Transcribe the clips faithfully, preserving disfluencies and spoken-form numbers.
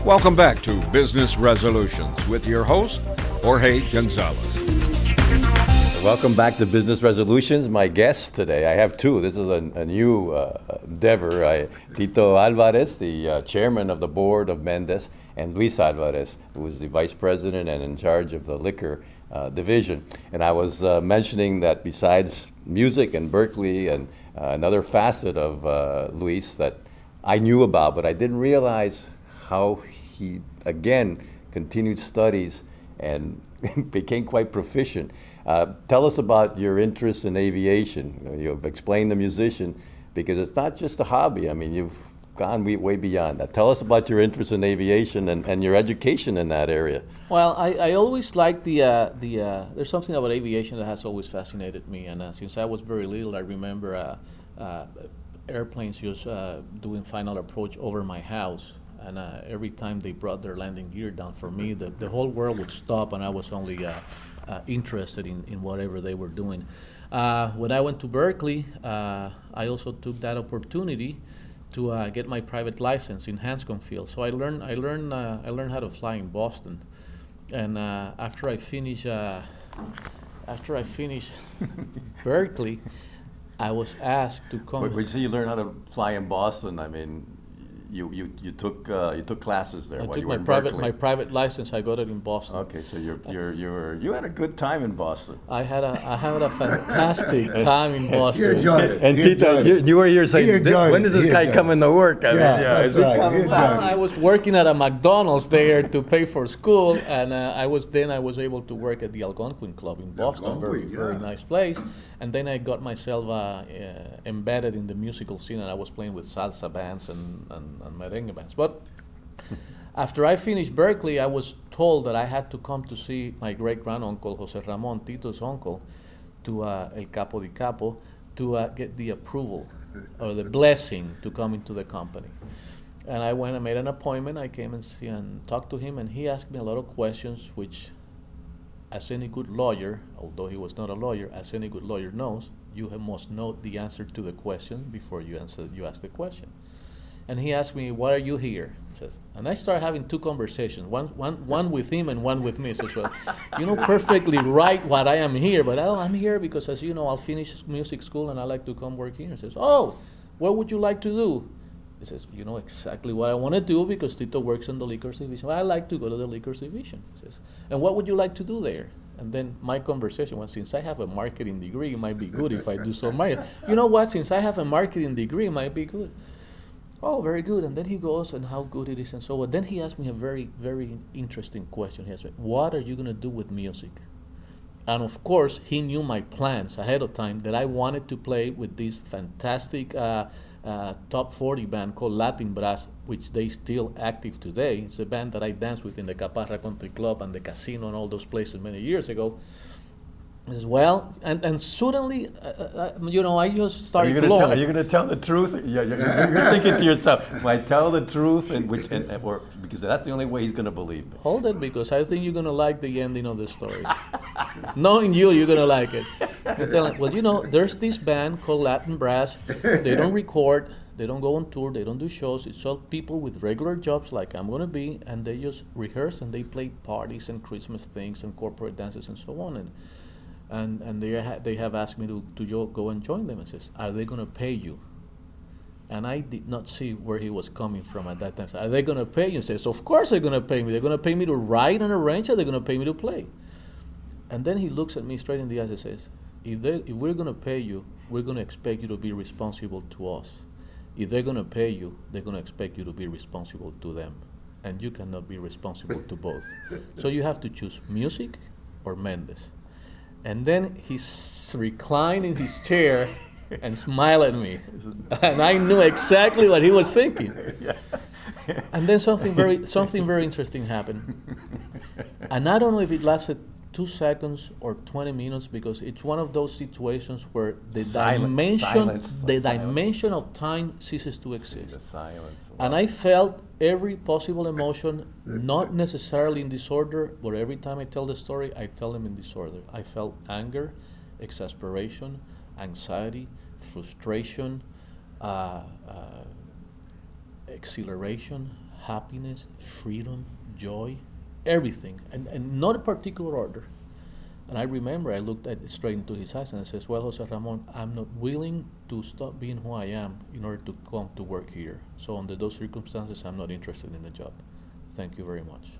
Welcome back to Business Resolutions with your host, Jorge Gonzalez. Welcome back to Business Resolutions. My guest today, I have two. This is a, a new uh, endeavor. I, Tito Alvarez, the uh, chairman of the board of Mendes, and Luis Alvarez, who is the vice president and in charge of the liquor uh, division. And I was uh, mentioning that besides music and Berkeley and uh, another facet of uh, Luis that I knew about, but I didn't realize how he, again, continued studies and became quite proficient. Uh, tell us about your interest in aviation. You've explained the musician, because it's not just a hobby. I mean, you've gone way, way beyond that. Tell us about your interest in aviation and, and your education in that area. Well, I, I always liked the, uh, the uh, there's something about aviation that has always fascinated me. And uh, since I was very little, I remember uh, uh, airplanes just uh, doing final approach over my house. And uh, every time they brought their landing gear down for me, the, the whole world would stop, and I was only uh, uh, interested in, in whatever they were doing. Uh, when I went to Berkeley, uh, I also took that opportunity to uh, get my private license in Hanscom Field. So I learned I learned uh, I learned how to fly in Boston, and uh, after I finished uh, after I finished Berkeley, I was asked to come. When you say you learned how to fly in Boston, I mean, You, you, you took uh, you took classes there I while took you my were in private Berkeley. my private license. I got it in Boston. Okay, so you're you're you were you had a good time in Boston. I had a I had a fantastic time in He Boston. enjoyed it. And He Tito, enjoyed you, it. you were here He saying, enjoyed when it. is this He guy enjoyed coming to work? I Yeah, mean, that's is he right. coming He back? enjoyed it. I was working at a McDonald's there to pay for school, and uh, I was then I was able to work at the Algonquin Club in Boston, very Algonquin, very yeah. nice place. And then I got myself uh, uh, embedded in the musical scene, and I was playing with salsa bands and, and, and merengue bands. But after I finished Berkeley, I was told that I had to come to see my great granduncle Jose Ramon, Tito's uncle, to uh, El Capo di Capo, to uh, get the approval or the blessing to come into the company. And I went and made an appointment. I came and see and talked to him, and he asked me a lot of questions, which, as any good lawyer, although he was not a lawyer, as any good lawyer knows, you have must know the answer to the question before you answer you ask the question. And he asked me, "Why are you here?" He says, and I started having two conversations, one, one, one with him and one with me. He says, "Well, you know perfectly right what I am here, but oh, I'm here because, as you know, I'll finish music school and I like to come work here." He says, "Oh, what would you like to do?" He says, "You know exactly what I want to do because Tito works in the liquors division. Well, I like to go to the liquors division." He says, "And what would you like to do there?" And then my conversation was, since I have a marketing degree, it might be good if I do some marketing. You know what? Since I have a marketing degree, it might be good. Oh, very good. And then he goes, and how good it is, and so on. Then he asked me a very, very interesting question. He asked me, "What are you going to do with music?" And of course, he knew my plans ahead of time, that I wanted to play with this fantastic uh, uh, top forty band called Latin Brass, which they still active today. It's a band that I danced with in the Caparra Country Club and the Casino and all those places many years ago. As well, and, and suddenly, uh, uh, you know, I just Are started you going to blowing. tell? Are you going to tell the truth? Yeah, you're, you're, you're thinking to yourself, "If I tell the truth," and which, and, and- or because that's the only way he's going to believe me. Hold it, because I think you're gonna like the ending of the story. Knowing you, you're gonna like it. I tell him, well, you know, there's this band called Latin Brass. They don't record, they don't go on tour, they don't do shows. It's all people with regular jobs like I'm gonna be, and they just rehearse and they play parties and Christmas things and corporate dances and so on. And and and they ha- they have asked me to to jo- go and join them. And says, "Are they gonna pay you?" And I did not see where he was coming from at that time. So, "Are they going to pay you?" He says, "Of course they're going to pay me. They're going to pay me to write and arrange, or they're going to pay me to play." And then he looks at me straight in the eyes and says, if, they, if we're going to pay you, we're going to expect you to be responsible to us. If they're going to pay you, they're going to expect you to be responsible to them. And you cannot be responsible to both. So you have to choose music or Mendes." And then he s- reclined in his chair and smiled at me. And I knew exactly what he was thinking. And then something very something very interesting happened. And I don't know if it lasted two seconds or twenty minutes, because it's one of those situations where the Silence, dimension silence, the silence. dimension of time ceases to exist. The silence. And I felt every possible emotion, not necessarily in disorder, but every time I tell the story, I tell them in disorder. I felt anger, exasperation, anxiety, frustration, uh, uh, exhilaration, happiness, freedom, joy, everything, and, and not a particular order. And I remember I looked at straight into his eyes and I says, well, Jose Ramon, I'm not willing to stop being who I am in order to come to work here. So under those circumstances, I'm not interested in the job. Thank you very much.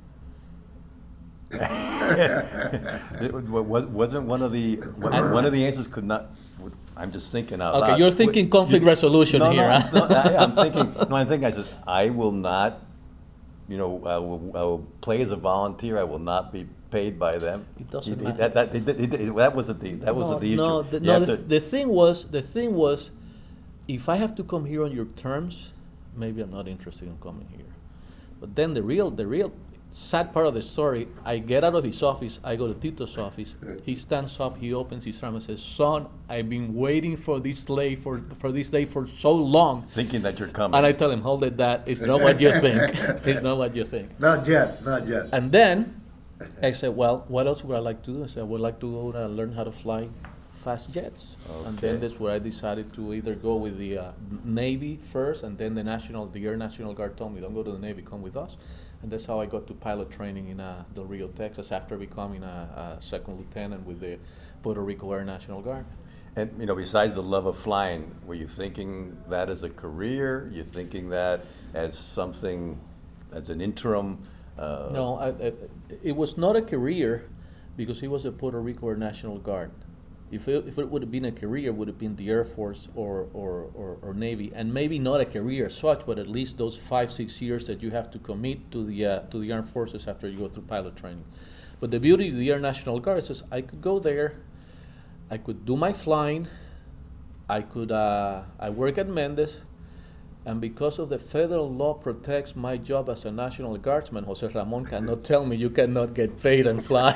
It was, wasn't one of the one, one of the answers could not. I'm just thinking out loud. Okay, you're thinking conflict you, resolution no, here. No, Huh? no, I, I'm thinking. No, I'm thinking. I said I will not. You know, I will, I will play as a volunteer. I will not be paid by them. It doesn't He- he- matter. That, that, it- it- it- that wasn't the that wasn't no, the issue. no, the, You no have the, to- the thing was, the thing was, if I have to come here on your terms, maybe I'm not interested in coming here. But then the real, the real sad part of the story, I get out of his office, I go to Tito's office, he stands up, he opens his arm and says, son, I've been waiting for this day for, for this day for so long. thinking that you're coming. And I tell him, hold it, Dad, it's not what you think. It's not what you think. Not yet, not yet. And then I said, well, what else would I like to do? I said, I would like to go and learn how to fly fast jets. And then Okay. that's where I decided to either go with the uh, Navy first, and then the National, the Air National Guard told me, don't go to the Navy, come with us. And that's how I got to pilot training in uh, Del Rio, Texas, after becoming a, a second lieutenant with the Puerto Rico Air National Guard. And you know, besides the love of flying, were you thinking that as a career? You thinking that as something, as an interim? Uh, No, I, I, it was not a career because he was a Puerto Rico Air National Guard. If it, if it would have been a career, it would have been the Air Force or, or, or, or Navy, and maybe not a career as such, but at least those five, six years that you have to commit to the uh, to the armed forces after you go through pilot training. But the beauty of the Air National Guard is I could go there, I could do my flying, I could uh, I work at Mendes, and because of the federal law protects my job as a National Guardsman, Jose Ramon cannot tell me you cannot get paid and fly.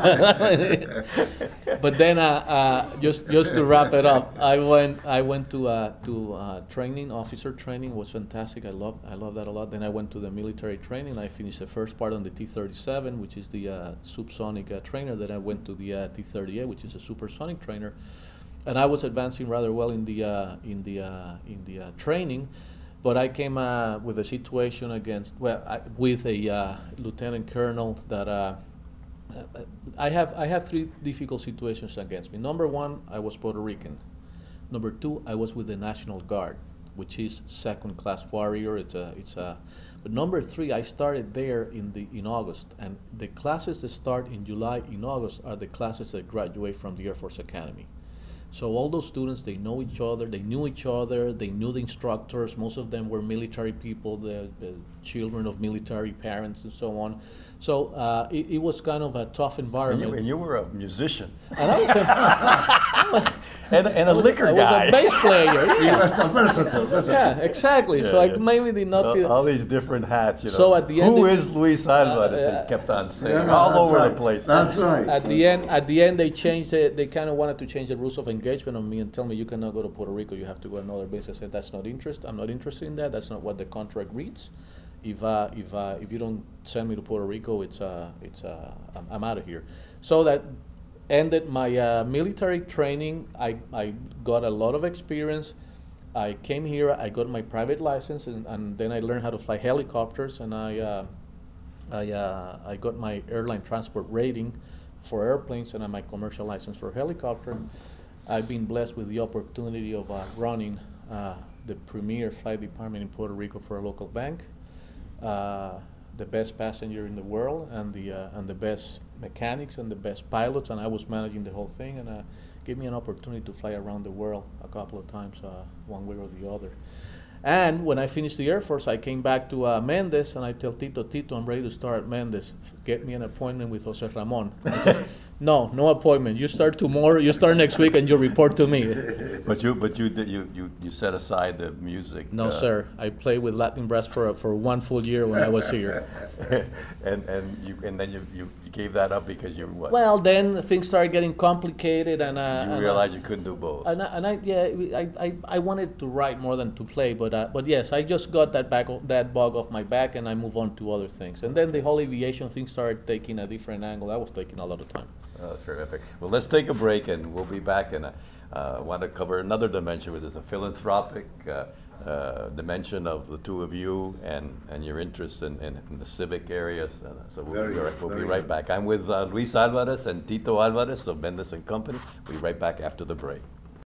But then, uh, uh, just just to wrap it up, I went I went to uh, to uh, training, officer training was fantastic. I love I love that a lot. Then I went to the military training. I finished the first part on the T thirty-seven, which is the uh, subsonic uh, trainer. Then I went to the uh, T thirty-eight, which is a supersonic trainer. And I was advancing rather well in the uh, in the uh, in the uh, training, but I came uh, with a situation against well I, with a uh, lieutenant colonel that uh, I have I have three difficult situations against me. Number one, I was Puerto Rican. Number two, I was with the National Guard, which is second class warrior. It's a it's a. But number three, I started there in the in August, and the classes that start in July in August are the classes that graduate from the Air Force Academy. So all those students, they know each other, they knew each other, they knew the instructors. Most of them were military people, the, the children of military parents and so on. So uh, it, it was kind of a tough and, environment. you, and you were a musician And I was a, I was, and, and a liquor I was guy. a bass player. He Yeah, was a versatile, versatile. yeah exactly. Yeah, so yeah. I maybe did not all, feel. all these different hats, you know. So at the end who it- is Luis Alvarez? Uh, They kept on saying Yeah, all that's over right. the place. That's right. At the end, at the end, they changed it. They kind of wanted to change the rules of engagement on me and tell me you cannot go to Puerto Rico. You have to go another base. I said that's not interest. I'm not interested in that. That's not what the contract reads. If uh, if uh, if you don't send me to Puerto Rico, it's uh, it's uh, I'm, I'm out of here. So that ended my uh, military training. I I got a lot of experience. I came here. I got my private license, and, and then I learned how to fly helicopters, and I. Uh, I, uh, I got my airline transport rating for airplanes and my commercial license for helicopter. I've been blessed with the opportunity of uh, running uh, the premier flight department in Puerto Rico for a local bank, uh, the best passenger in the world, and the uh, and the best mechanics and the best pilots, and I was managing the whole thing, and uh, gave me an opportunity to fly around the world a couple of times, uh, one way or the other. And when I finished the Air Force, I came back to uh, Mendes, and I tell Tito, Tito, I'm ready to start at Mendes. Get me an appointment with Jose Ramon. He says, no, no appointment. You start tomorrow. You start next week, and you report to me. But you, but you did you, you, you set aside the music. No, uh, sir. I played with Latin brass for for one full year when I was here. and and you and then you, you gave that up because you what? Well, then things started getting complicated, and uh, you and, realized uh, you couldn't do both. And I, and I yeah, I, I, I wanted to write more than to play, but uh, but yes, I just got that back that bug off my back, and I move on to other things. And then the whole aviation thing started taking a different angle. That was taking a lot of time. Oh, terrific. Well, let's take a break, and we'll be back. And I uh, want to cover another dimension, which is a philanthropic uh, uh, dimension of the two of you and, and your interest in, in, in the civic areas. Uh, so we'll, Very be, right, good, we'll be very right good. back. I'm with uh, Luis Alvarez and Tito Alvarez of Mendes and Company. We'll be right back after the break.